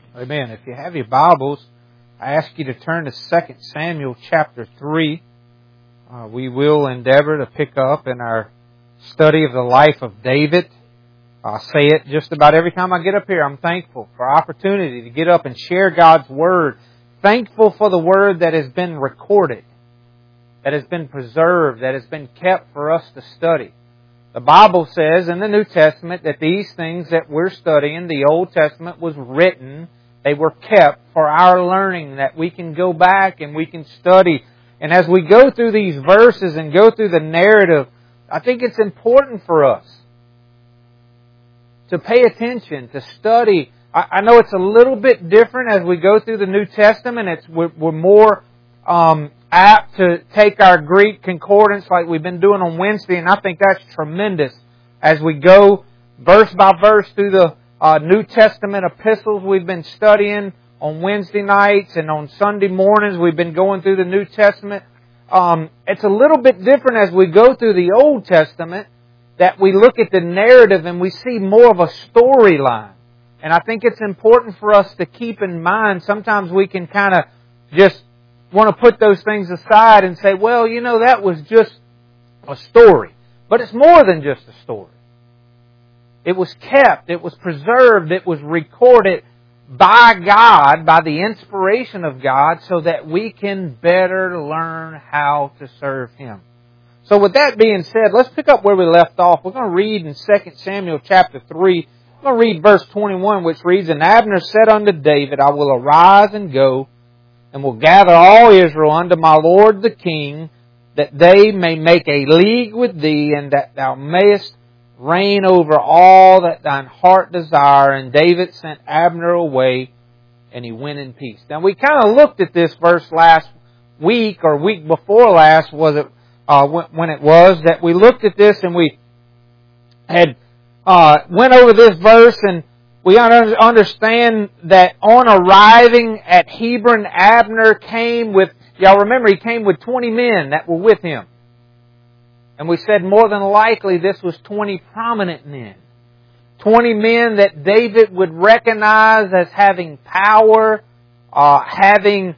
Amen. If you have your Bibles, I ask you to turn to 2 Samuel chapter 3. We will endeavor to pick up in our study of the life of David. I say it just about every time I get up here. I'm thankful for opportunity to get up and share God's Word. Thankful for the Word that has been recorded, that has been preserved, that has been kept for us to study. The Bible says in the New Testament that these things that we're studying, the Old Testament was written, they were kept for our learning, that we can go back and we can study. And as we go through these verses and go through the narrative, I think it's important for us to pay attention, to study. I know it's a little bit different as we go through the New Testament. We're more apt to take our Greek concordance like we've been doing on Wednesday, and I think that's tremendous. As we go verse by verse through the New Testament epistles we've been studying on Wednesday nights and on Sunday mornings, we've been going through the New Testament. It's a little bit different as we go through the Old Testament, that we look at the narrative and we see more of a storyline. And I think it's important for us to keep in mind, sometimes we can kind of just want to put those things aside and say, well, you know, that was just a story. But it's more than just a story. It was kept, it was preserved, it was recorded by God, by the inspiration of God, so that we can better learn how to serve Him. So with that being said, let's pick up where we left off. We're going to read in 2 Samuel chapter 3. I'm going to read verse 21, which reads, "And Abner said unto David, I will arise and go, and will gather all Israel unto my lord the king, that they may make a league with thee, and that thou mayest reign over all that thine heart desire. And David sent Abner away, and he went in peace." Now we kind of looked at this verse last week, or week before last, was it when it was, that we looked at this and we had went over this verse, and we understand that on arriving at Hebron, Abner came with, y'all remember, he came with 20 men that were with him. And we said more than likely this was 20 prominent men. 20 men that David would recognize as having power, having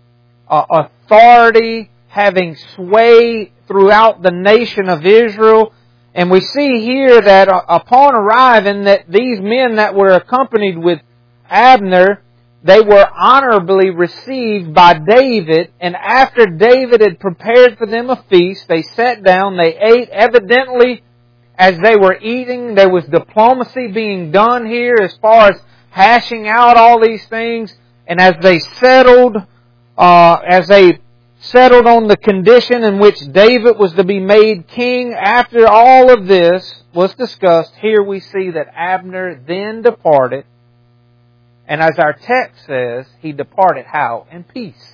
authority, having sway throughout the nation of Israel. And we see here that upon arriving, that these men that were accompanied with Abner, they were honorably received by David. And after David had prepared for them a feast, they sat down, they ate. Evidently, as they were eating, there was diplomacy being done here as far as hashing out all these things. And as they settled on the condition in which David was to be made king, after all of this was discussed, here we see that Abner then departed. And as our text says, he departed how? In peace.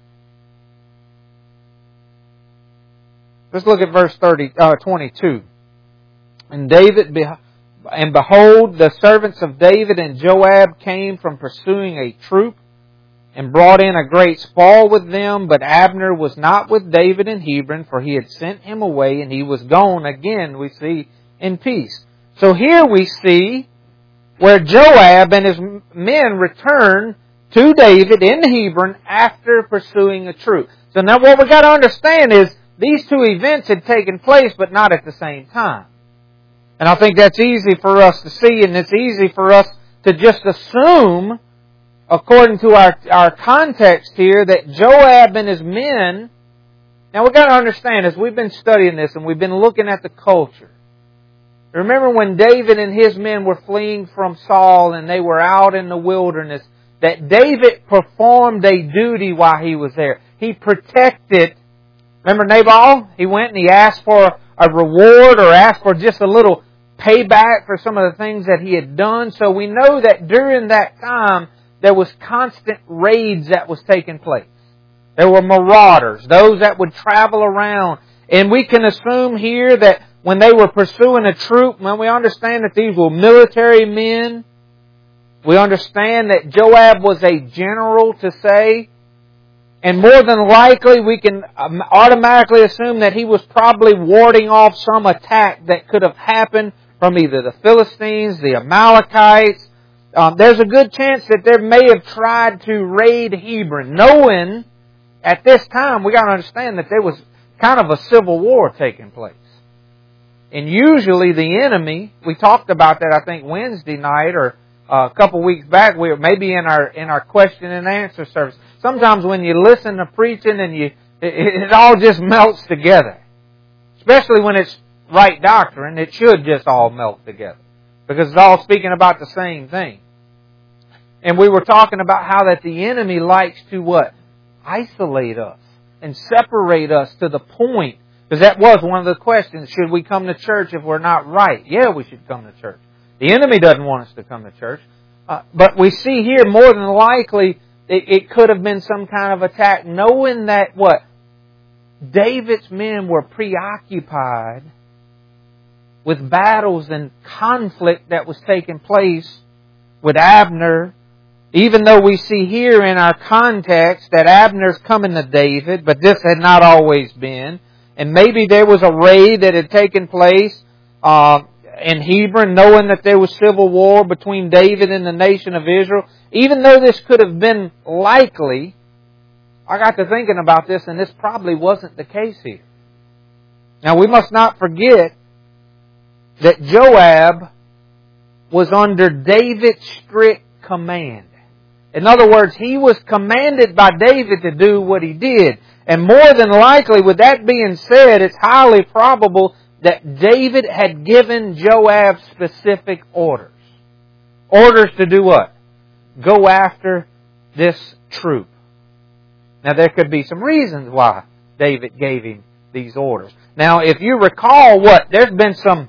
Let's look at verse 22. And behold, the servants of David and Joab came from pursuing a troop, and brought in a great spoil with them. But Abner was not with David in Hebron, for he had sent him away, and he was gone, again we see, in peace. So here we see where Joab and his men return to David in Hebron after pursuing a troop. So now what we've got to understand is these two events had taken place, but not at the same time. And I think that's easy for us to see, and it's easy for us to just assume, according to our context here, that Joab and his men... Now we've got to understand, as we've been studying this and we've been looking at the culture, remember when David and his men were fleeing from Saul and they were out in the wilderness, that David performed a duty while he was there. He protected... Remember Nabal? He went and he asked for a reward, or asked for just a little payback for some of the things that he had done. So we know that during that time, there was constant raids that was taking place. There were marauders, those that would travel around. And we can assume here that when they were pursuing a troop, when we understand that these were military men, we understand that Joab was a general to say, and more than likely we can automatically assume that he was probably warding off some attack that could have happened from either the Philistines, the Amalekites, there's a good chance that they may have tried to raid Hebron, knowing at this time, we got to understand that there was kind of a civil war taking place. And usually the enemy, we talked about that I think Wednesday night or a couple weeks back, we were maybe in our question and answer service. Sometimes when you listen to preaching and it all just melts together. Especially when it's right doctrine, it should just all melt together. Because it's all speaking about the same thing. And we were talking about how that the enemy likes to what? Isolate us and separate us to the point. Because that was one of the questions. Should we come to church if we're not right? Yeah, we should come to church. The enemy doesn't want us to come to church. But we see here more than likely it could have been some kind of attack, knowing that what? David's men were preoccupied with battles and conflict that was taking place with Abner. Even though we see here in our context that Abner's coming to David, but this had not always been. And maybe there was a raid that had taken place in Hebron, knowing that there was civil war between David and the nation of Israel. Even though this could have been likely, I got to thinking about this, and this probably wasn't the case here. Now, we must not forget that Joab was under David's strict command. In other words, he was commanded by David to do what he did. And more than likely, with that being said, it's highly probable that David had given Joab specific orders. Orders to do what? Go after this troop. Now, there could be some reasons why David gave him these orders. Now, if you recall there's been some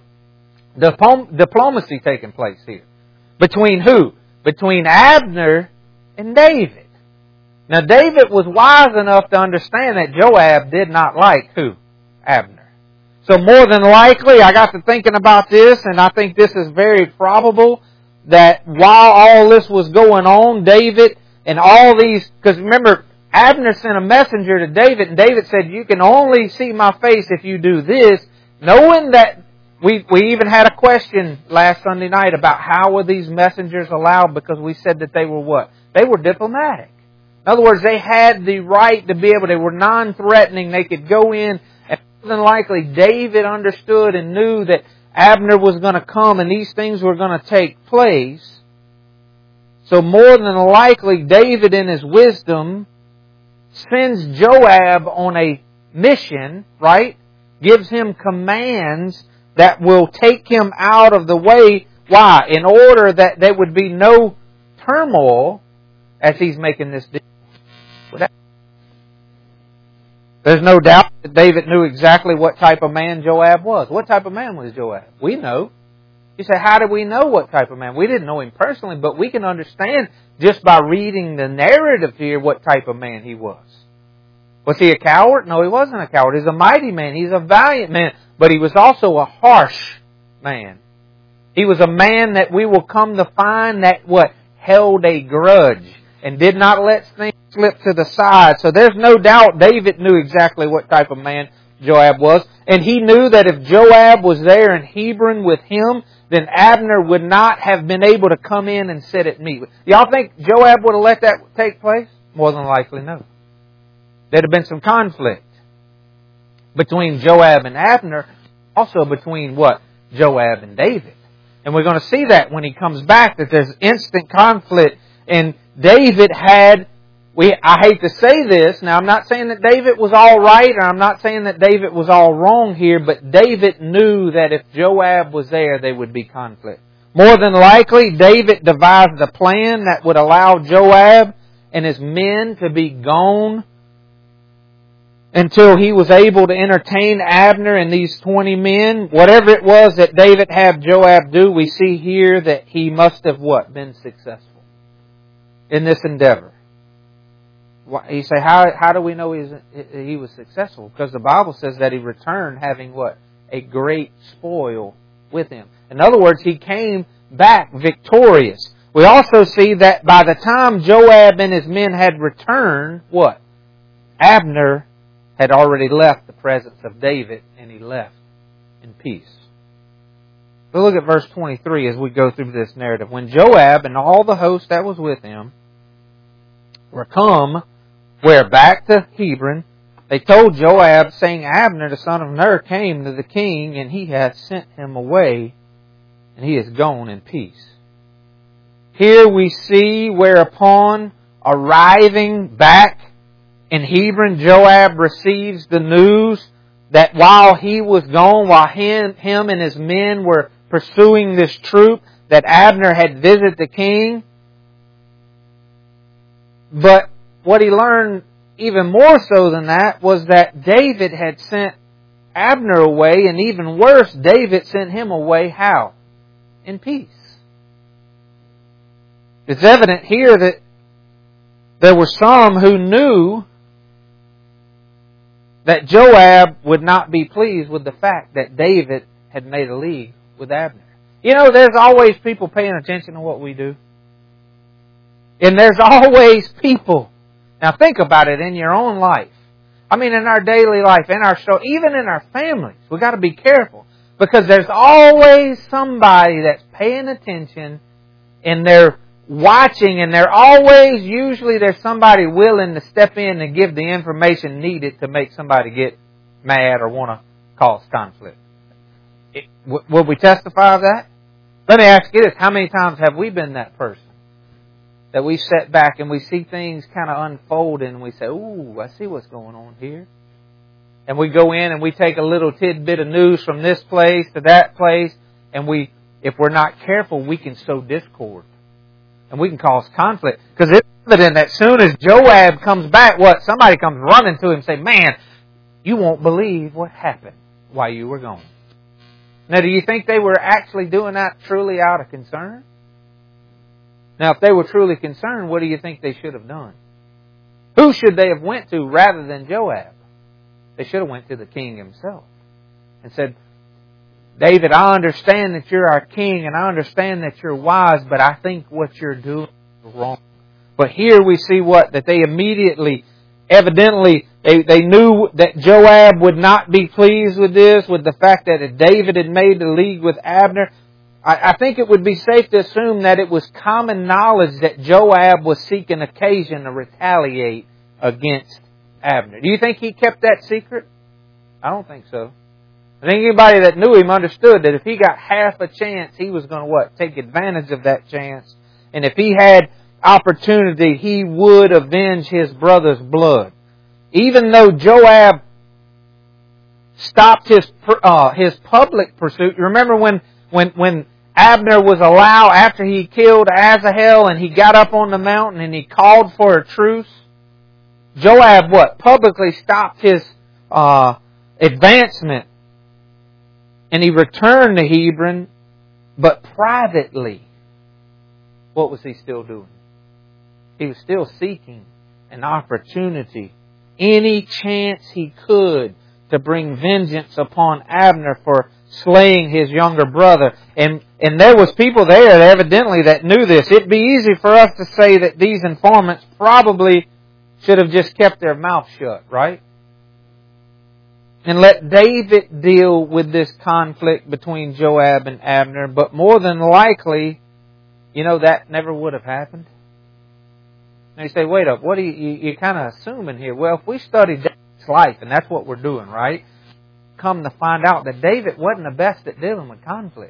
diplomacy taking place here. Between who? Between Abner and David. Now, David was wise enough to understand that Joab did not like who? Abner. So more than likely, I got to thinking about this, and I think this is very probable, that while all this was going on, David and all these, because remember, Abner sent a messenger to David, and David said, you can only see my face if you do this, knowing that we even had a question last Sunday night about how were these messengers allowed, because we said that they were what? They were diplomatic. In other words, they had the right to be able, they were non-threatening, they could go in, and more than likely David understood and knew that Abner was going to come and these things were going to take place. So more than likely, David in his wisdom sends Joab on a mission, right? Gives him commands that will take him out of the way. Why? In order that there would be no turmoil as he's making this deal. There's no doubt that David knew exactly what type of man Joab was. What type of man was Joab? We know. You say, how do we know what type of man? We didn't know him personally, but we can understand just by reading the narrative here what type of man he was. Was he a coward? No, he wasn't a coward. He's a mighty man. He's a valiant man. But he was also a harsh man. He was a man that we will come to find that held a grudge and did not let things slip to the side. So there's no doubt David knew exactly what type of man Joab was. And he knew that if Joab was there in Hebron with him, then Abner would not have been able to come in and sit at meat. Y'all think Joab would have let that take place? More than likely, no. There'd have been some conflict between Joab and Abner, also between Joab and David. And we're going to see that when he comes back, that there's instant conflict. And David had, I hate to say this, now I'm not saying that David was all right, or I'm not saying that David was all wrong here, but David knew that if Joab was there, there would be conflict. More than likely, David devised a plan that would allow Joab and his men to be gone until he was able to entertain Abner and these 20 men. Whatever it was that David had Joab do, we see here that he must have been successful in this endeavor. You say, how do we know he was successful? Because the Bible says that he returned having a great spoil with him. In other words, he came back victorious. We also see that by the time Joab and his men had returned, Abner had already left the presence of David, and he left in peace. So look at verse 23 as we go through this narrative. When Joab and all the host that was with him were come, back to Hebron, they told Joab, saying, Abner the son of Ner came to the king, and he hath sent him away, and he is gone in peace. Here we see whereupon arriving back in Hebron, Joab receives the news that while he was gone, while him and his men were pursuing this troop, that Abner had visited the king. But what he learned even more so than that was that David had sent Abner away, and even worse, David sent him away how? In peace. It's evident here that there were some who knew that Joab would not be pleased with the fact that David had made a league with Abner. You know, there's always people paying attention to what we do. And there's always people. Now think about it in your own life. I mean, in our daily life, in our show, even in our families. We've got to be careful. Because there's always somebody that's paying attention, and they're watching, and usually there's somebody willing to step in and give the information needed to make somebody get mad or want to cause conflict. Will we testify of that? Let me ask you this. How many times have we been that person? That we sit back and we see things kind of unfold and we say, ooh, I see what's going on here. And we go in and we take a little tidbit of news from this place to that place, and if we're not careful, we can sow discord. And we can cause conflict. Because it's evident that as soon as Joab comes back, somebody comes running to him and say, man, you won't believe what happened while you were gone. Now, do you think they were actually doing that truly out of concern? Now, if they were truly concerned, what do you think they should have done? Who should they have went to rather than Joab? They should have went to the king himself and said, David, I understand that you're our king, and I understand that you're wise, but I think what you're doing is wrong. But here we see that they immediately, evidently, they knew that Joab would not be pleased with this, with the fact that David had made the league with Abner. I think it would be safe to assume that it was common knowledge that Joab was seeking occasion to retaliate against Abner. Do you think he kept that secret? I don't think so. I think anybody that knew him understood that if he got half a chance, he was going to take advantage of that chance. And if he had opportunity, he would avenge his brother's blood. Even though Joab stopped his public pursuit. Remember when Abner was allowed, after he killed Asahel, and he got up on the mountain and he called for a truce? Joab publicly stopped his advancement, and he returned to Hebron, but privately, what was he still doing? He was still seeking an opportunity, any chance he could, to bring vengeance upon Abner for slaying his younger brother. And there was people there evidently that knew this. It'd be easy for us to say that these informants probably should have just kept their mouth shut, right? And let David deal with this conflict between Joab and Abner. But more than likely, that never would have happened. Now you say, wait up, what are you're kind of assuming here? Well, if we study David's life, and that's what we're doing, right? Come to find out that David wasn't the best at dealing with conflict.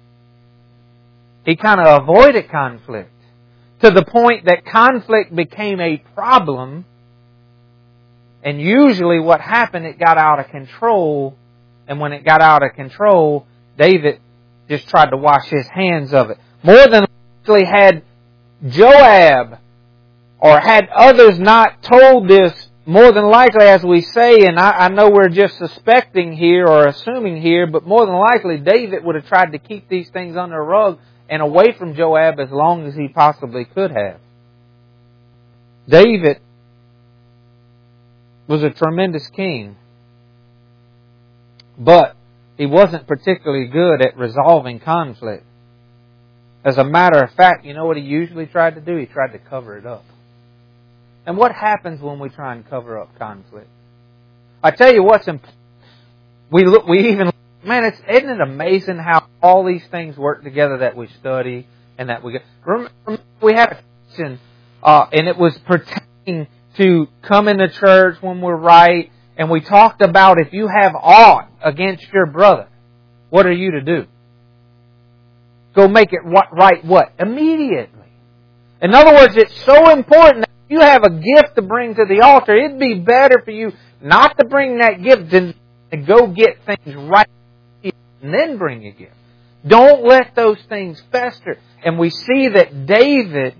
He kind of avoided conflict to the point that conflict became a problem. And usually what happened, it got out of control. And when it got out of control, David just tried to wash his hands of it. More than likely, had Joab or had others not told this, more than likely, as we say, and I know we're just suspecting here or assuming here, but more than likely David would have tried to keep these things under a rug and away from Joab as long as he possibly could have. David was a tremendous king, but he wasn't particularly good at resolving conflict. As a matter of fact, you know what he usually tried to do? He tried to cover it up. And what happens when we try and cover up conflict? I tell you what's important. Isn't it amazing how all these things work together that we study and that we get. Remember, we had a question, and it was pertaining to coming to church when we're right, and we talked about if you have aught against your brother, what are you to do? Go make it right what? Immediately. In other words, it's so important that if you have a gift to bring to the altar, it'd be better for you not to bring that gift than to go get things right and then bring a gift. Don't let those things fester. And we see that David,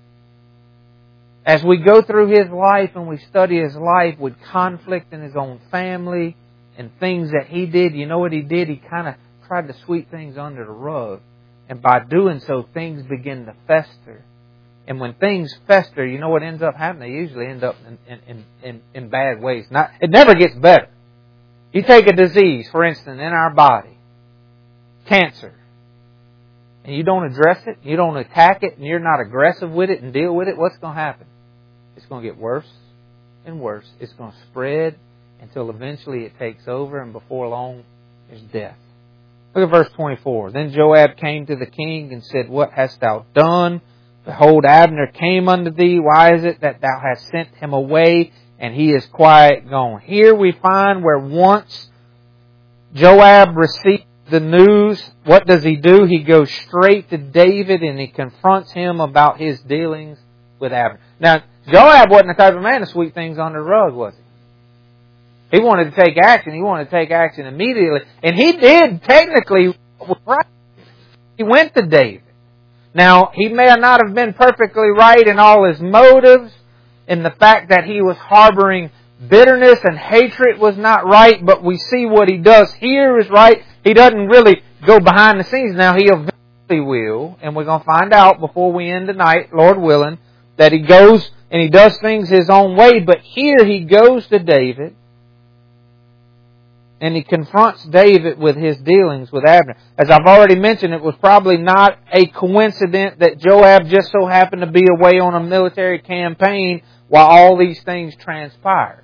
as we go through his life and we study his life with conflict in his own family and things that he did, you know what he did? He kind of tried to sweep things under the rug. And by doing so, things begin to fester. And when things fester, you know what ends up happening? They usually end up in bad ways. It never gets better. You take a disease, for instance, in our body, cancer, and you don't address it, you don't attack it, and you're not aggressive with it and deal with it, what's going to happen? It's going to get worse and worse. It's going to spread until eventually it takes over, and before long, there's death. Look at verse 24. Then Joab came to the king and said, What hast thou done? Behold, Abner came unto thee. Why is it that thou hast sent him away, and he is quiet gone? Here we find where once Joab received the news, what does he do? He goes straight to David and he confronts him about his dealings with Abner. Now, Joab wasn't the type of man to sweep things under the rug, was he? He wanted to take action. He wanted to take action immediately. And he did technically right. He went to David. Now, he may not have been perfectly right in all his motives, in the fact that he was harboring bitterness and hatred was not right, but we see what he does here is right. He doesn't really go behind the scenes. Now, he eventually will, and we're going to find out before we end tonight, Lord willing, that he goes and he does things his own way, but here he goes to David, and he confronts David with his dealings with Abner. As I've already mentioned, it was probably not a coincidence that Joab just so happened to be away on a military campaign while all these things transpired.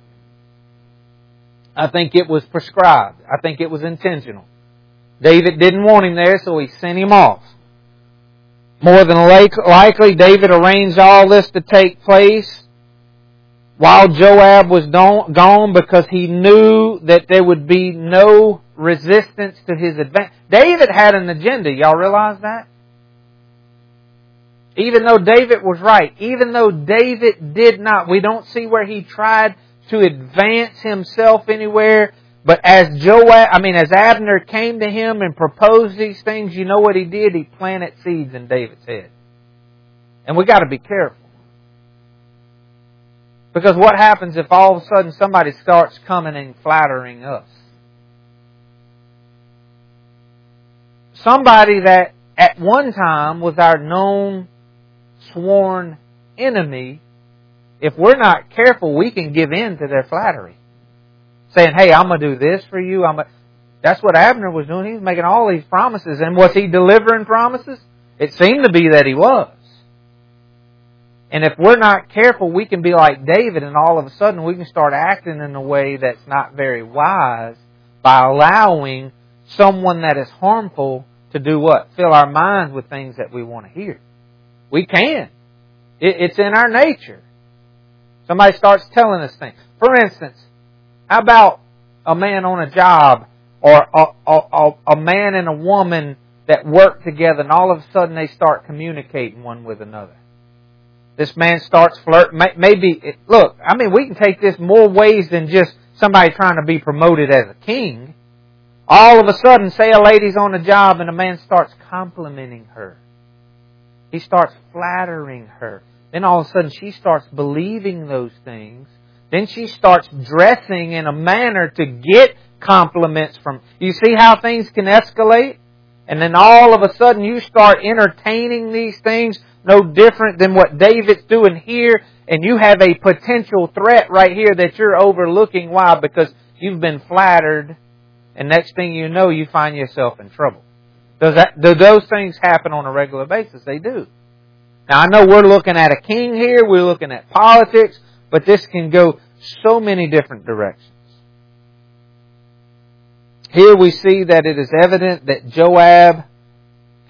I think it was prescribed. I think it was intentional. David didn't want him there, so he sent him off. More than likely, David arranged all this to take place while Joab was gone, because he knew that there would be no resistance to his advance. David had an agenda. Y'all realize that? Even though David was right, even though David did not, we don't see where he tried to advance himself anywhere. But as Abner came to him and proposed these things, you know what he did? He planted seeds in David's head. And we got to be careful. Because what happens if all of a sudden somebody starts coming and flattering us? Somebody that at one time was our known sworn enemy, if we're not careful, we can give in to their flattery. Saying, hey, I'm going to do this for you. That's what Abner was doing. He was making all these promises. And was he delivering promises? It seemed to be that he was. And if we're not careful, we can be like David, and all of a sudden we can start acting in a way that's not very wise by allowing someone that is harmful to do what? Fill our minds with things that we want to hear. We can. It's in our nature. Somebody starts telling us things. For instance, how about a man on a job or a man and a woman that work together, and all of a sudden they start communicating one with another? This man starts flirting. We can take this more ways than just somebody trying to be promoted as a king. All of a sudden, say a lady's on a job and a man starts complimenting her. He starts flattering her. Then all of a sudden she starts believing those things. Then she starts dressing in a manner to get compliments from. You see how things can escalate? And then all of a sudden you start entertaining these things, no different than what David's doing here. And you have a potential threat right here that you're overlooking. Why? Because you've been flattered. And next thing you know, you find yourself in trouble. Do those things happen on a regular basis? They do. Now I know we're looking at a king here. We're looking at politics. But this can go so many different directions. Here we see that it is evident that Joab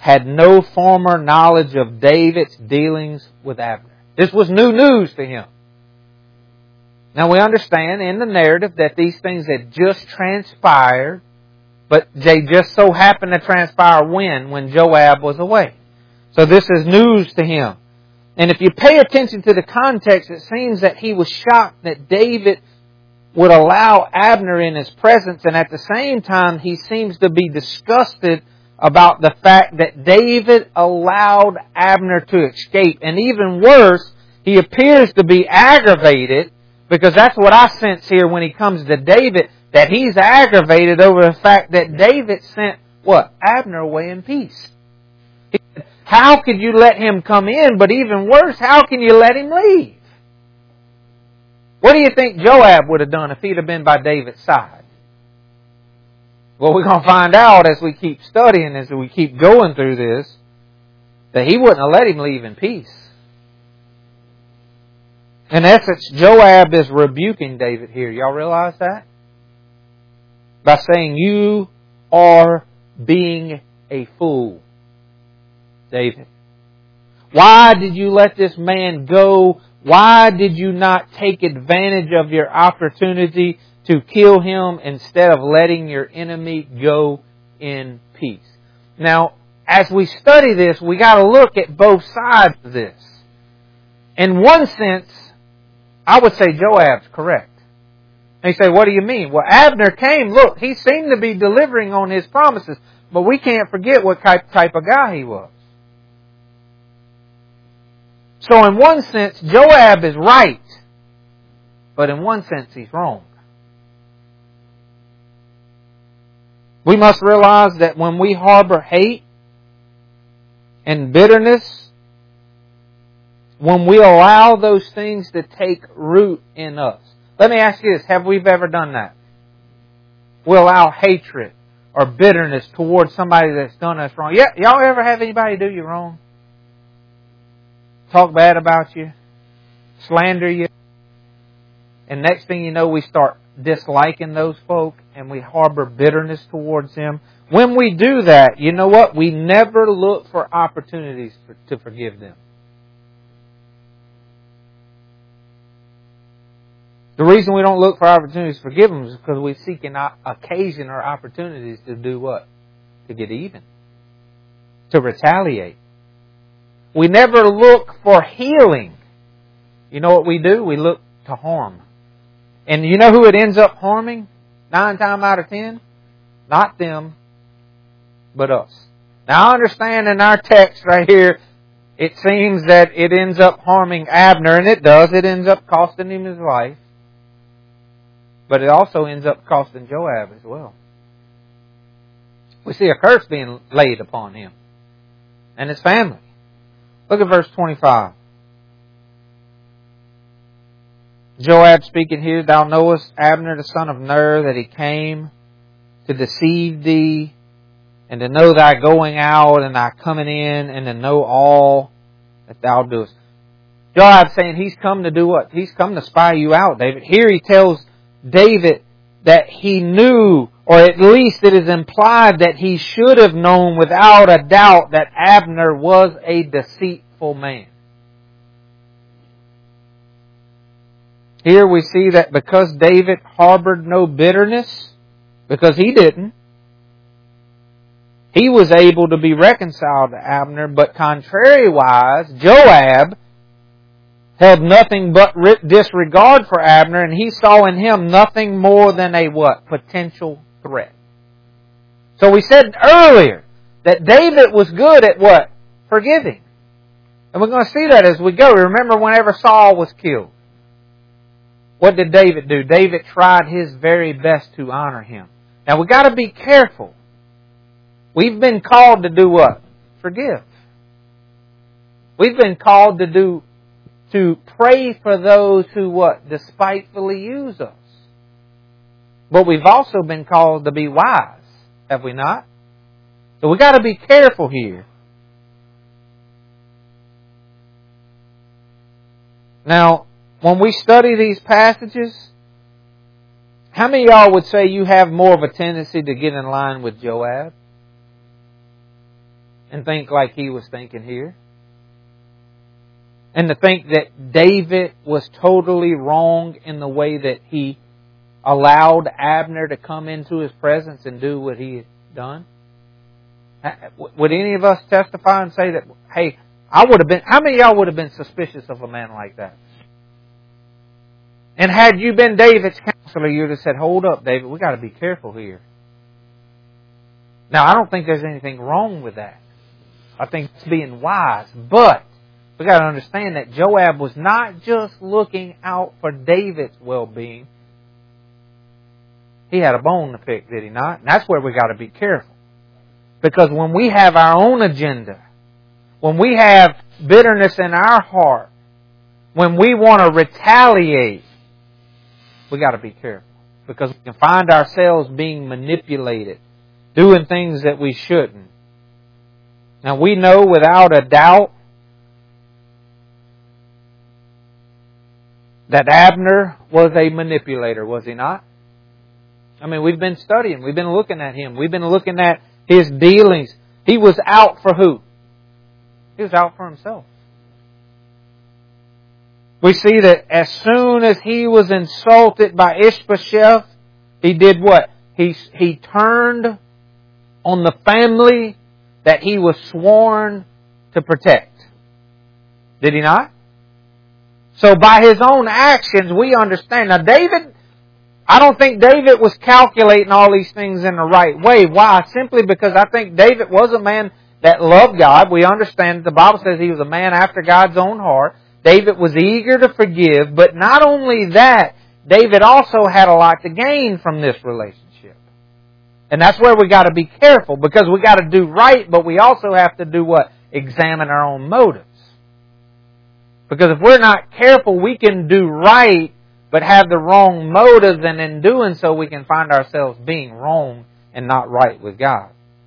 had no former knowledge of David's dealings with Abner. This was new news to him. Now we understand in the narrative that these things had just transpired, but they just so happened to transpire when Joab was away. So this is news to him. And if you pay attention to the context, it seems that he was shocked that David would allow Abner in his presence, and at the same time he seems to be disgusted about the fact that David allowed Abner to escape. And even worse, he appears to be aggravated, because that's what I sense here when he comes to David, that he's aggravated over the fact that David sent, Abner away in peace. How could you let him come in? But even worse, how can you let him leave? What do you think Joab would have done if he'd have been by David's side? Well, we're going to find out as we keep studying, as we keep going through this, that he wouldn't have let him leave in peace. In essence, Joab is rebuking David here. Y'all realize that? By saying, you are being a fool, David. Why did you let this man go? Why did you not take advantage of your opportunity to kill him instead of letting your enemy go in peace? Now, as we study this, we got to look at both sides of this. In one sense, I would say Joab's correct. And you say, what do you mean? Well, Abner came, look, he seemed to be delivering on his promises, but we can't forget what type of guy he was. So in one sense, Joab is right, but in one sense, he's wrong. We must realize that when we harbor hate and bitterness, when we allow those things to take root in us. Let me ask you this, have we ever done that? We allow hatred or bitterness towards somebody that's done us wrong. Yeah, y'all ever have anybody do you wrong? Talk bad about you, slander you, and next thing you know, we start disliking those folk and we harbor bitterness towards them. When we do that, you know what? We never look for opportunities to forgive them. The reason we don't look for opportunities to forgive them is because we seek an occasion or opportunities to do what? To get even. To retaliate. We never look for healing. You know what we do? We look to harm. And you know who it ends up harming? 9 times out of 10? Not them, but us. Now I understand in our text right here, it seems that it ends up harming Abner, and it does. It ends up costing him his life. But it also ends up costing Joab as well. We see a curse being laid upon him and his family. Look at verse 25. Joab speaking here, thou knowest Abner the son of Ner, that he came to deceive thee, and to know thy going out and thy coming in, and to know all that thou doest. Joab's saying he's come to do what? He's come to spy you out, David. Here he tells David that he knew, or at least it is implied that he should have known without a doubt, that Abner was a deceitful man. Here we see that because David harbored no bitterness, because he didn't, he was able to be reconciled to Abner, but contrariwise, Joab had nothing but disregard for Abner, and he saw in him nothing more than a what? Potential threat. So we said earlier that David was good at what? Forgiving. And we're going to see that as we go. Remember whenever Saul was killed, what did David do? David tried his very best to honor him. Now we've got to be careful. We've been called to do what? Forgive. We've been called to pray for those who what? Despitefully use us. But we've also been called to be wise, have we not? So we've got to be careful here. Now, when we study these passages, how many of y'all would say you have more of a tendency to get in line with Joab? and think like he was thinking here. And to think that David was totally wrong in the way that he allowed Abner to come into his presence and do what he had done. Would any of us testify and say that, hey, how many of y'all would have been suspicious of a man like that? And had you been David's counselor, you would have said, hold up, David, we got to be careful here. Now, I don't think there's anything wrong with that. I think it's being wise. But we got to understand that Joab was not just looking out for David's well-being. He had a bone to pick, did he not? And that's where we got to be careful. Because when we have our own agenda, when we have bitterness in our heart, when we want to retaliate, we got to be careful. Because we can find ourselves being manipulated, doing things that we shouldn't. Now we know without a doubt that Abner was a manipulator, was he not? I mean, we've been studying, we've been looking at him, we've been looking at his dealings. He was out for who? He was out for himself. We see that as soon as he was insulted by Ishbosheth, he did what? He turned on the family that he was sworn to protect. Did he not? So by his own actions, we understand. Now David, I don't think David was calculating all these things in the right way. Why? Simply because I think David was a man that loved God. We understand the Bible says he was a man after God's own heart. David was eager to forgive, but not only that, David also had a lot to gain from this relationship. And that's where we got to be careful, because we got to do right, but we also have to do what? Examine our own motives. Because if we're not careful, we can do right, but have the wrong motives, and in doing so, we can find ourselves being wrong and not right with God.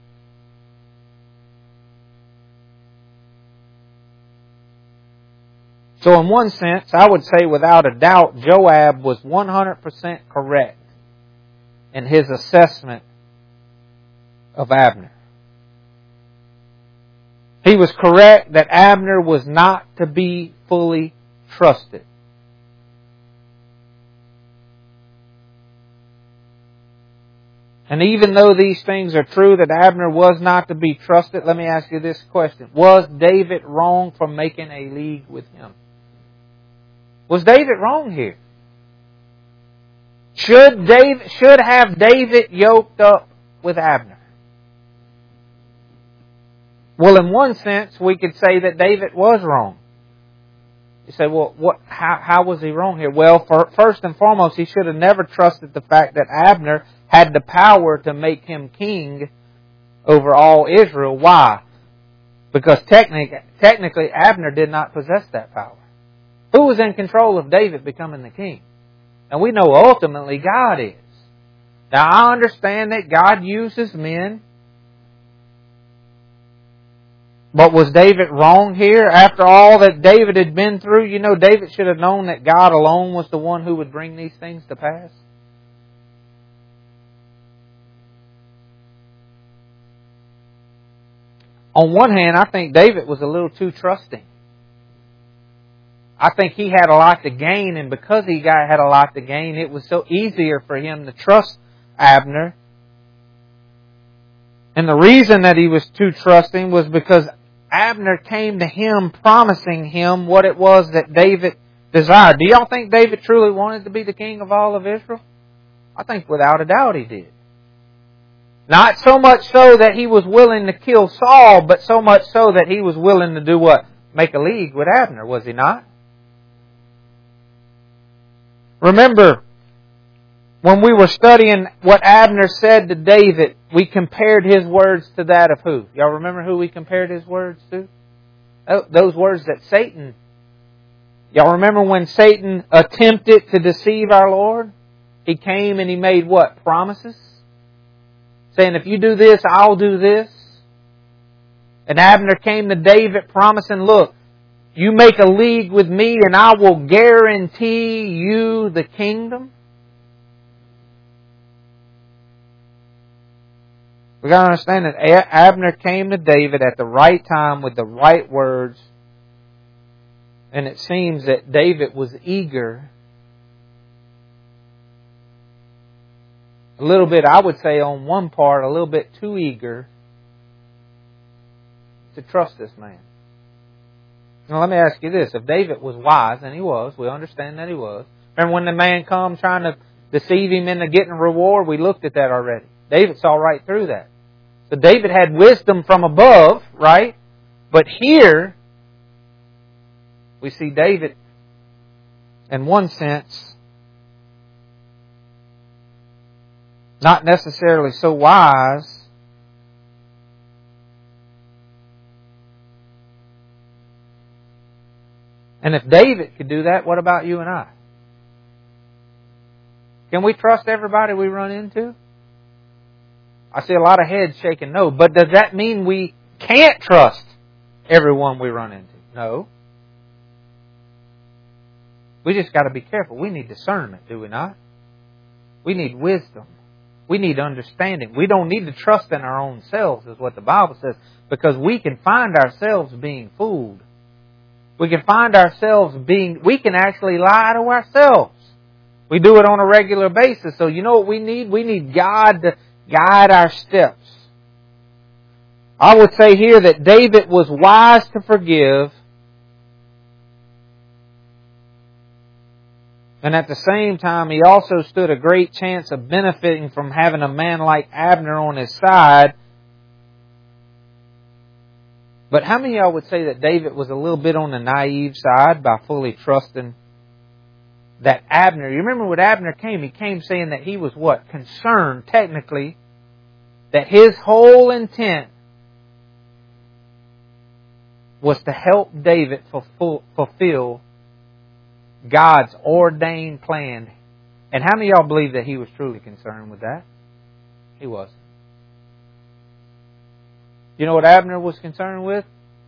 So in one sense, I would say without a doubt, Joab was 100% correct in his assessment of Abner. He was correct that Abner was not to be fully trusted. And even though these things are true, that Abner was not to be trusted, let me ask you this question. Was David wrong for making a league with him? Was David wrong here? Should have David yoked up with Abner? Well, in one sense, we could say that David was wrong. You say, well, how was he wrong here? Well, first and foremost, he should have never trusted the fact that Abner had the power to make him over all Israel. Why? Because technically Abner did not possess that power. Who was in control of David becoming the king? And we know ultimately God is. Now I understand that God uses men. But was David wrong here? After all that David had been through, you know, David should have known that God alone was the one who would bring these things to pass. On one hand, I think David was a little too trusting. I think he had a lot to gain, and because he had a lot to gain, it was so easier for him to trust Abner. And the reason that he was too trusting was because Abner came to him promising him what it was that David desired. Do y'all think David truly wanted to be the king of all of Israel? I think without a doubt he did. Not so much so that he was willing to kill Saul, but so much so that he was willing to do what? Make a league with Abner, was he not? Remember, when we were studying what Abner said to David, we compared his words to that of who? Y'all remember who we compared his words to? Those words that Satan. Y'all remember when Satan attempted to deceive our Lord? He came and he made what? Promises? Saying, if you do this, I'll do this. And Abner came to David promising, look, you make a league with me and I will guarantee you the kingdom. We got to understand that Abner came to David at the right time with the right words. And it seems that David was eager. A little bit, I would say on one part, a little bit too eager to trust this man. Now let me ask you this. If David was wise, and he was, we understand that he was. Remember when the man come trying to deceive him into getting a reward? We looked at that already. David saw right through that. So David had wisdom from above, right? But here, we see David, in one sense, not necessarily so wise. And if David could do that, what about you and I? Can we trust everybody we run into? I see a lot of heads shaking no. But does that mean we can't trust everyone we run into? No. We just got to be careful. We need discernment, do we not? We need wisdom. We need understanding. We don't need to trust in our own selves, is what the Bible says, because we can find ourselves being fooled. We can find ourselves we can actually lie to ourselves. We do it on a regular basis. So you know what we need? We need God to guide our steps. I would say here that David was wise to forgive. And at the same time, he also stood a great chance of benefiting from having a man like Abner on his side. But how many of y'all would say that David was a little bit on the naive side by fully trusting that Abner? You remember when Abner came, he came saying that he was what? Concerned, technically, that his whole intent was to help David fulfill God's ordained plan. And how many of y'all believe that he was truly concerned with that? He was. You know what Abner was concerned with?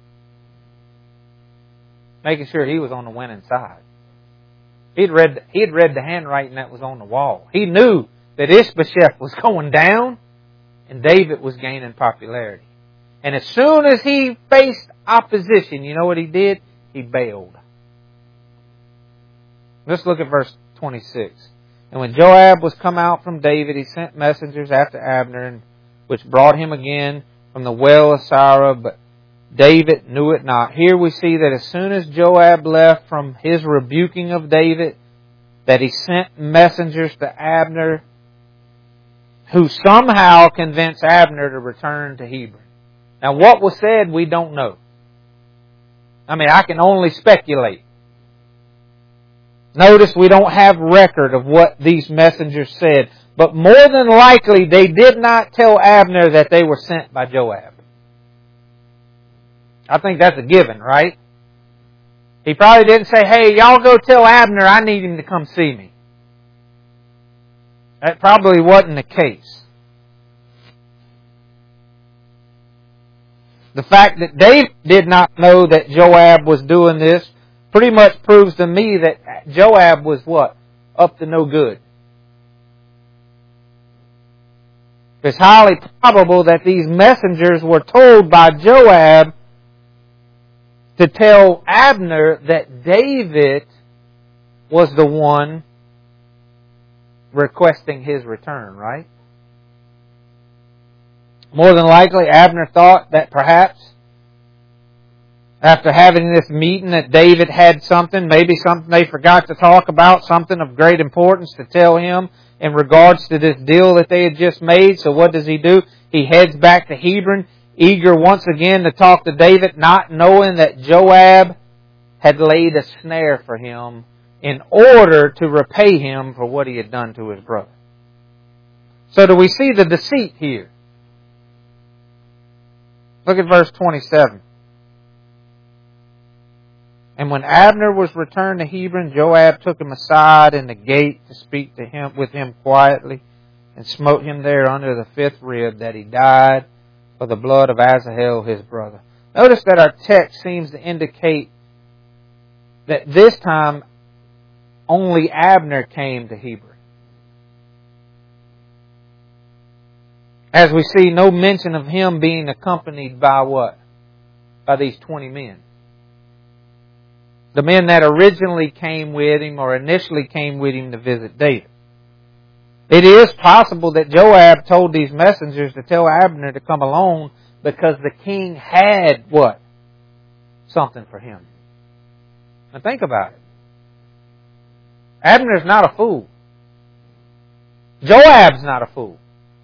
Making sure he was on the winning side. He had read the handwriting that was on the wall. He knew that Ishbosheth was going down and David was gaining popularity. And as soon as he faced opposition, you know what he did? He bailed. Let's look at verse 26. And when Joab was come out from David, he sent messengers after Abner, which brought him again from the well of Sirah, but David knew it not. Here we see that as soon as Joab left from his rebuking of David, that he sent messengers to Abner, who somehow convinced Abner to return to Hebron. Now what was said, we don't know. I mean, I can only speculate. Notice we don't have record of what these messengers said. But more than likely, they did not tell Abner that they were sent by Joab. I think that's a given, right? He probably didn't say, hey, y'all go tell Abner I need him to come see me. That probably wasn't the case. The fact that David did not know that Joab was doing this pretty much proves to me that Joab was what? Up to no good. It's highly probable that these messengers were told by Joab to tell Abner that David was the one requesting his return, right? More than likely, Abner thought that perhaps after having this meeting that David had something, maybe something they forgot to talk about, something of great importance to tell him in regards to this deal that they had just made. So what does he do? He heads back to Hebron, eager once again to talk to David, not knowing that Joab had laid a snare for him in order to repay him for what he had done to his brother. So do we see the deceit here? Look at verse 27. And when Abner was returned to Hebron, Joab took him aside in the gate to speak to him with him quietly, and smote him there under the fifth rib, that he died for the blood of Asahel his brother. Notice that our text seems to indicate that this time only Abner came to Hebron. as we see, no mention of him being accompanied by what? By these 20 men. The men that originally came with him or initially came with him to visit David. It is possible that Joab told these messengers to tell Abner to come along because the king had what? Something for him. Now think about it. Abner's not a fool. Joab's not a fool.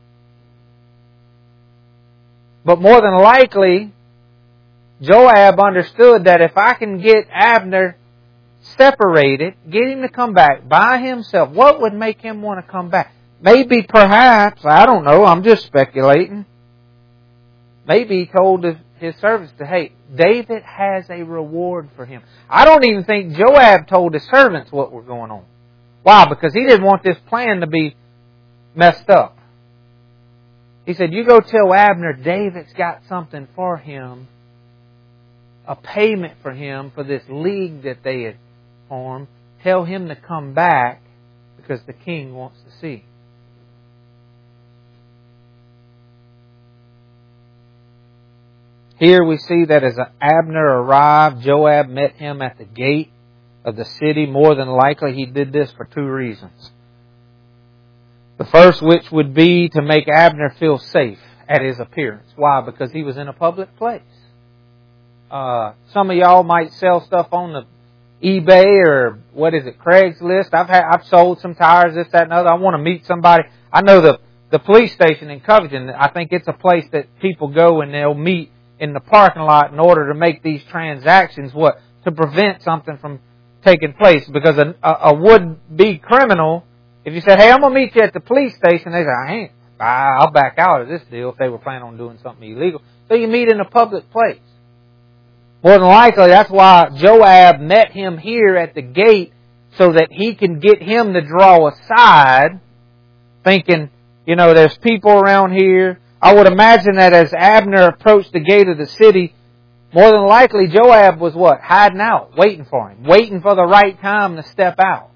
But more than likely, Joab understood that if I can get Abner separated, get him to come back by himself, what would make him want to come back? Maybe, perhaps, I don't know, I'm just speculating. Maybe he told his servants to, hey, David has a reward for him. I don't even think Joab told his servants what was going on. Why? Because he didn't want this plan to be messed up. He said, you go tell Abner David's got something for him, a payment for him for this league that they had formed. Tell him to come back because the king wants to see him. Here we see that as Abner arrived, Joab met him at the gate of the city. More than likely he did this for two reasons. The first, which would be to make Abner feel safe at his appearance. Why? Because he was in a public place. Some of y'all might sell stuff on the eBay or Craigslist. I've sold some tires, this, that, and other. I want to meet somebody. I know the police station in Covington. I think it's a place that people go and they'll meet in the parking lot in order to make these transactions. What? To prevent something from taking place. Because a would-be criminal, if you said, hey, I'm going to meet you at the police station, they say, I'll back out of this deal if they were planning on doing something illegal. So you meet in a public place. More than likely, that's why Joab met him here at the gate so that he can get him to draw aside, thinking, there's people around here. I would imagine that as Abner approached the gate of the city, more than likely Joab was what? Hiding out, waiting for him, waiting for the right time to step out.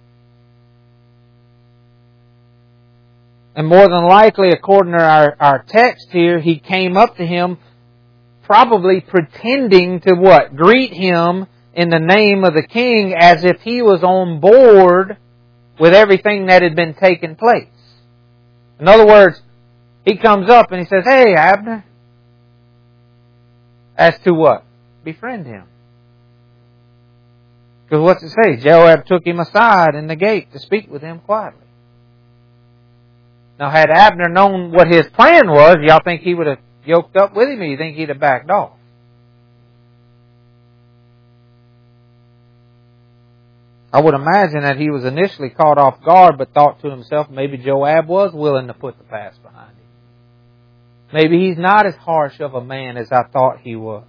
And more than likely, according to our text here, he came up to him probably pretending to what? Greet him in the name of the king as if he was on board with everything that had been taking place. In other words, he comes up and he says, hey, Abner. As to what? Befriend him. Because what's it say? Joab took him aside in the gate to speak with him quietly. Now, had Abner known what his plan was, y'all think he would have yoked up with him, or you think he'd have backed off? I would imagine that he was initially caught off guard, but thought to himself, maybe Joab was willing to put the past behind him. Maybe he's not as harsh of a man as I thought he was.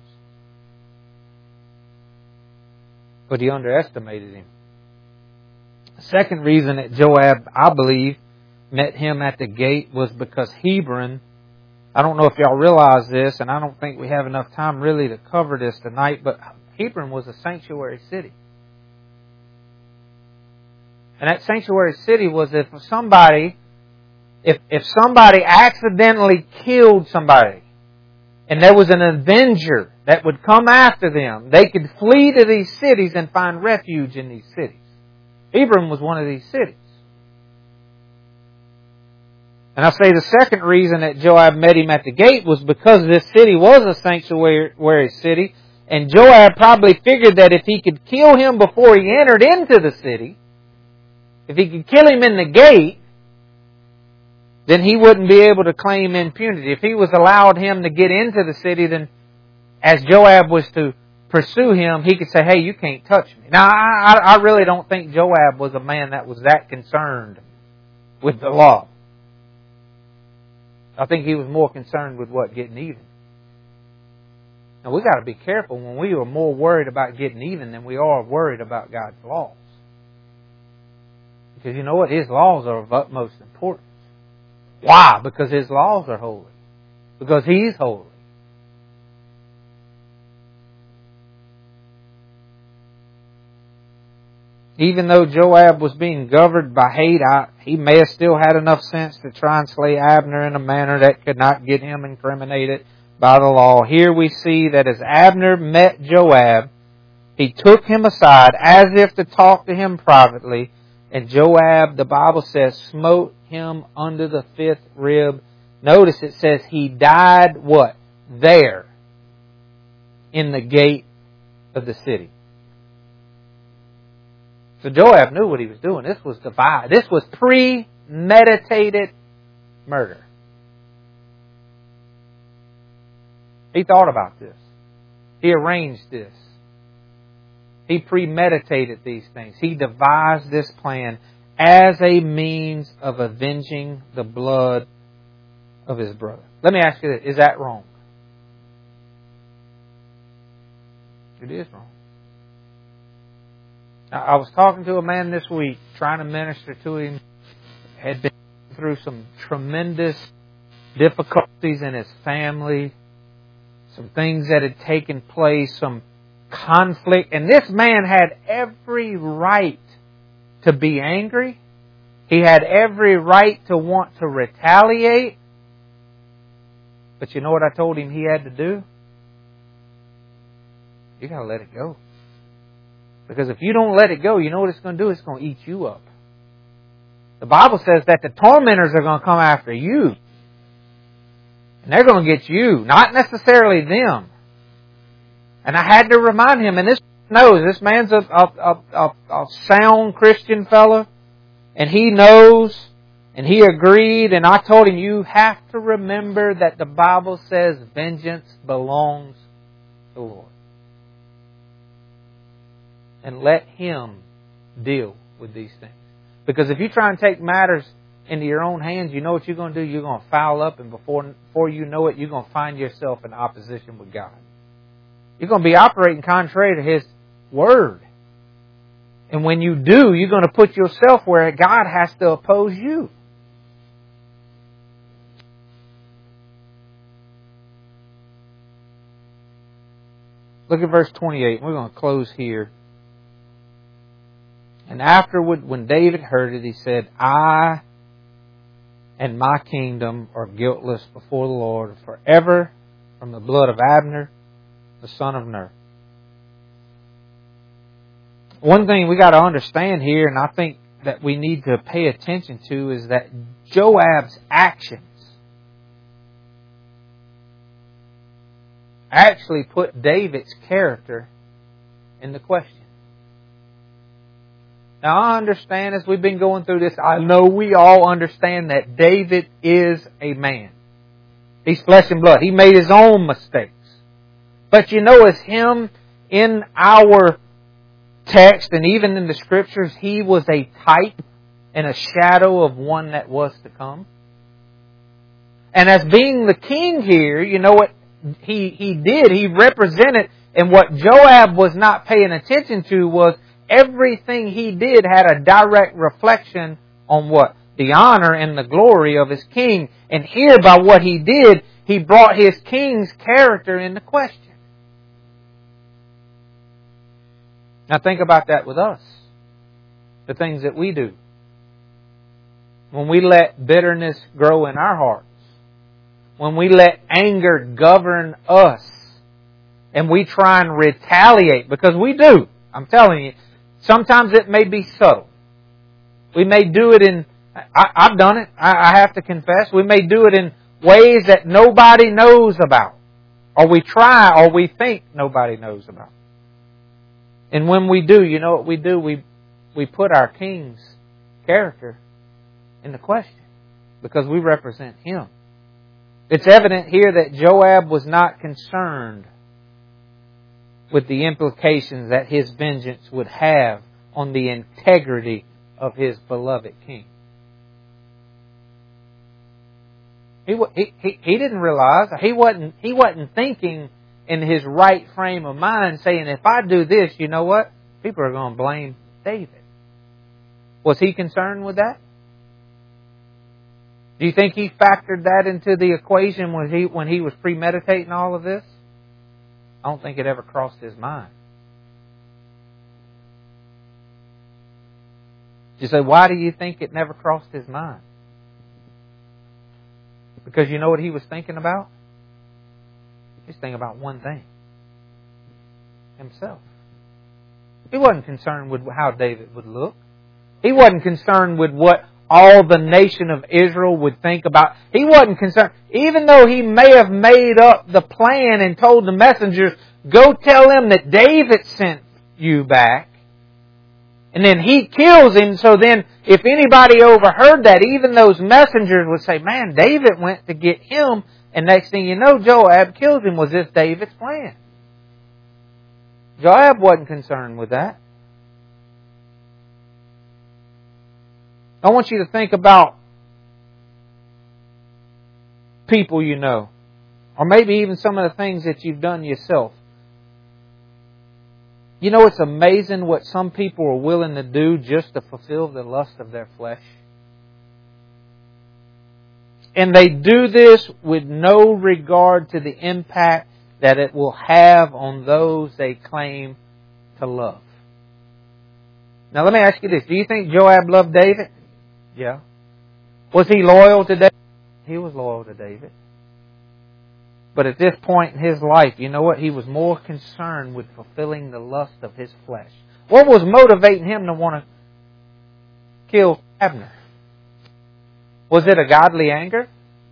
But he underestimated him. The second reason that Joab, I believe, met him at the gate was because Hebron, I don't know if y'all realize this, and I don't think we have enough time really to cover this tonight, but Hebron was a sanctuary city. And that sanctuary city was if somebody accidentally killed somebody, and there was an avenger that would come after them, they could flee to these cities and find refuge in these cities. Hebron was one of these cities. And I say the second reason that Joab met him at the gate was because this city was a sanctuary city, and Joab probably figured that if he could kill him before he entered into the city, if he could kill him in the gate, then he wouldn't be able to claim impunity. If he was allowed him to get into the city, then as Joab was to pursue him, he could say, hey, you can't touch me. Now, I really don't think Joab was a man that was that concerned with the law. I think he was more concerned with what? Getting even. Now, we got to be careful when we are more worried about getting even than we are worried about God's laws. Because you know what? His laws are of utmost importance. Why? Because His laws are holy. Because He's holy. Even though Joab was being governed by hate, he may have still had enough sense to try and slay Abner in a manner that could not get him incriminated by the law. Here we see that as Abner met Joab, he took him aside as if to talk to him privately, and Joab, the Bible says, smote him under the fifth rib. Notice it says he died what? There, in the gate of the city. So Joab knew what he was doing. This was divine. This was premeditated murder. He thought about this. He arranged this. He premeditated these things. He devised this plan as a means of avenging the blood of his brother. Let me ask you this. Is that wrong? It is wrong. I was talking to a man this week, trying to minister to him. Had been through some tremendous difficulties in his family. Some things that had taken place. Some conflict. And this man had every right to be angry. He had every right to want to retaliate. But you know what I told him he had to do? You got to let it go. Because if you don't let it go, you know what it's going to do? It's going to eat you up. The Bible says that the tormentors are going to come after you. And they're going to get you, not necessarily them. And I had to remind him, and this man's a sound Christian fella, and he knows, and he agreed, and I told him, you have to remember that the Bible says vengeance belongs to the Lord. And let Him deal with these things. Because if you try and take matters into your own hands, you know what you're going to do? You're going to foul up, and before you know it, you're going to find yourself in opposition with God. You're going to be operating contrary to His Word. And when you do, you're going to put yourself where God has to oppose you. Look at verse 28. We're going to close here. And afterward, when David heard it, he said, I and my kingdom are guiltless before the Lord forever from the blood of Abner, the son of Ner. One thing we got to understand here, and I think that we need to pay attention to, is that Joab's actions actually put David's character into question. Now, I understand as we've been going through this, I know we all understand that David is a man. He's flesh and blood. He made his own mistakes. But you know, as him in our text and even in the Scriptures, he was a type and a shadow of one that was to come. And as being the king here, you know what he did? He represented, and what Joab was not paying attention to was everything he did had a direct reflection on what? The honor and the glory of his king. And here, by what he did, he brought his king's character into question. Now think about that with us. The things that we do. When we let bitterness grow in our hearts. When we let anger govern us. And we try and retaliate. Because we do. I'm telling you. Sometimes it may be subtle. We may do it in... I've done it. I have to confess. We may do it in ways that nobody knows about. Or we try, or we think nobody knows about. And when we do, you know what we do? We put our king's character into question. Because we represent him. It's evident here that Joab was not concerned with the implications that his vengeance would have on the integrity of his beloved king. He didn't realize, he wasn't thinking in his right frame of mind, saying, if I do this, you know what? People are going to blame David. Was he concerned with that? Do you think he factored that into the equation when he was premeditating all of this? I don't think it ever crossed his mind. You say, why do you think it never crossed his mind? Because you know what he was thinking about? He was thinking about one thing. Himself. He wasn't concerned with how David would look. He wasn't concerned with what all the nation of Israel would think about. He wasn't concerned. Even though he may have made up the plan and told the messengers, go tell them that David sent you back. And then he kills him. So then if anybody overheard that, even those messengers would say, man, David went to get him. And next thing you know, Joab kills him. Was this David's plan? Joab wasn't concerned with that. I want you to think about people you know. Or maybe even some of the things that you've done yourself. You know, it's amazing what some people are willing to do just to fulfill the lust of their flesh. And they do this with no regard to the impact that it will have on those they claim to love. Now let me ask you this. Do you think Joab loved David? Yeah. Was he loyal to David? He was loyal to David. But at this point in his life, you know what? He was more concerned with fulfilling the lust of his flesh. What was motivating him to want to kill Abner? Was it a godly anger?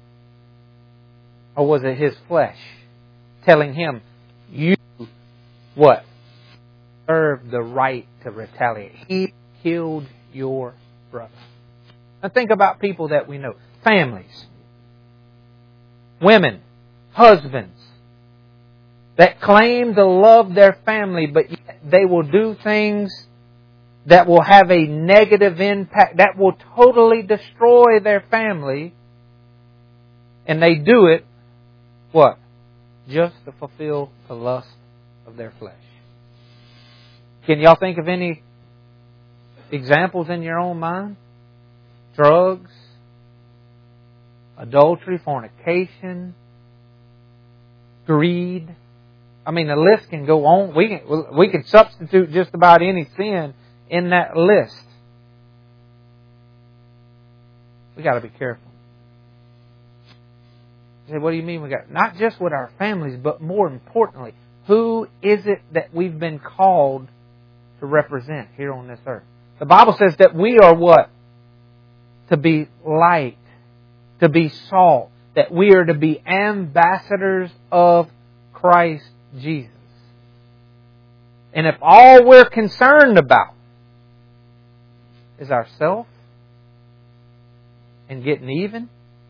Or was it his flesh telling him, you, what? Serve the right to retaliate. He killed your brother. Now think about people that we know. Families. Women. Husbands. That claim to love their family, but yet they will do things that will have a negative impact, that will totally destroy their family. And they do it, what? Just to fulfill the lust of their flesh. Can y'all think of any examples in your own mind? Drugs, adultery, fornication, greed. I mean, the list can go on. We can substitute just about any sin in that list. We got to be careful. You say, what do you mean we got? Not just with our families, but more importantly, who is it that we've been called to represent here on this earth? The Bible says that we are what? To be light, to be salt, that we are to be ambassadors of Christ Jesus. And if all we're concerned about is ourselves and getting even,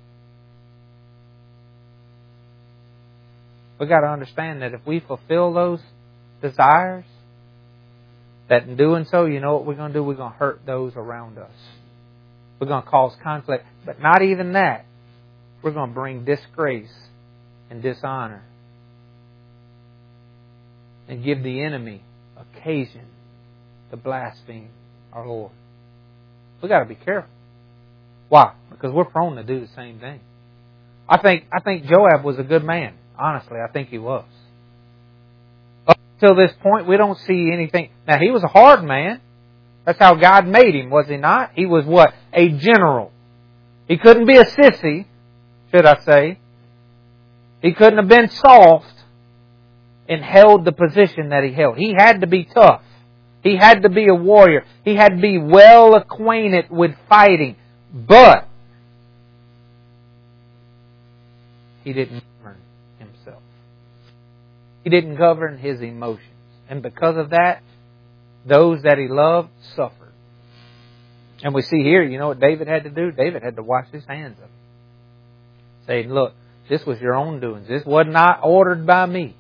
we've got to understand that if we fulfill those desires, that in doing so, you know what we're going to do? We're going to hurt those around us. We're going to cause conflict. But not even that. We're going to bring disgrace and dishonor. And give the enemy occasion to blaspheme our Lord. We've got to be careful. Why? Because we're prone to do the same thing. I think Joab was a good man. Honestly, I think he was. Up until this point, we don't see anything. Now, he was a hard man. That's how God made him, was he not? He was what? A general. He couldn't be a sissy, should I say. He couldn't have been soft and held the position that he held. He had to be tough. He had to be a warrior. He had to be well acquainted with fighting. But he didn't govern himself. He didn't govern his emotions. And because of that, those that he loved suffered. And we see here, you know what David had to do? David had to wash his hands of it. Saying, look, this was your own doings. This was not ordered by me.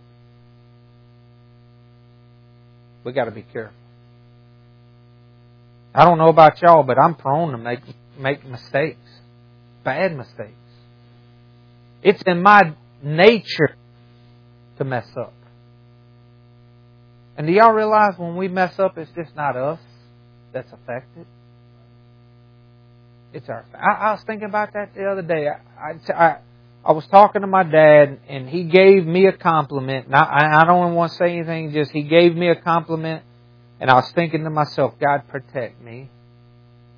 We got to be careful. I don't know about y'all, but I'm prone to make mistakes. Bad mistakes. It's in my nature to mess up. And do y'all realize when we mess up, it's just not us that's affected? It's our... I was thinking about that the other day. I was talking to my dad, and he gave me a compliment. Now, I don't want to say anything, just he gave me a compliment, and I was thinking to myself, God, protect me.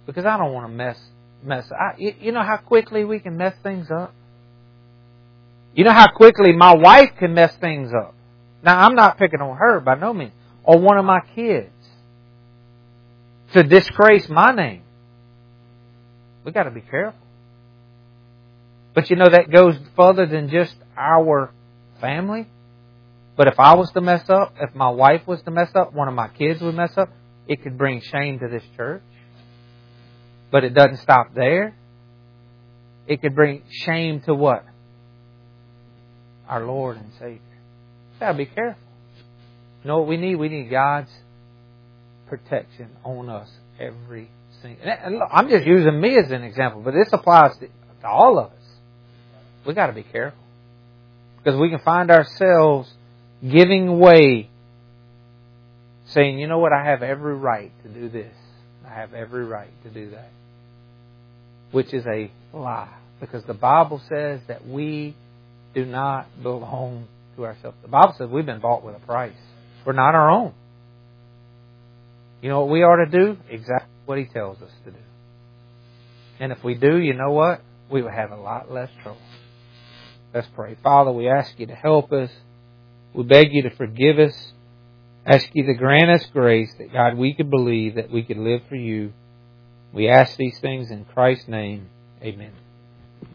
Because I don't want to mess. You know how quickly we can mess things up? You know how quickly my wife can mess things up? Now, I'm not picking on her by no means. Or one of my kids. To disgrace my name. We've got to be careful. But you know, that goes further than just our family. But if I was to mess up, if my wife was to mess up, one of my kids would mess up, it could bring shame to this church. But it doesn't stop there. It could bring shame to what? Our Lord and Savior. We've got to be careful. You know what we need? We need God's protection on us every single... And look, I'm just using me as an example, but this applies to all of us. We've got to be careful. Because we can find ourselves giving way, saying, you know what, I have every right to do this. I have every right to do that. Which is a lie. Because the Bible says that we do not belong to ourselves. The Bible says we've been bought with a price. We're not our own. You know what we ought to do? Exactly what He tells us to do. And if we do, you know what? We will have a lot less trouble. Let's pray. Father, we ask You to help us. We beg You to forgive us. Ask You to grant us grace that, God, we could believe, that we could live for You. We ask these things in Christ's name. Amen.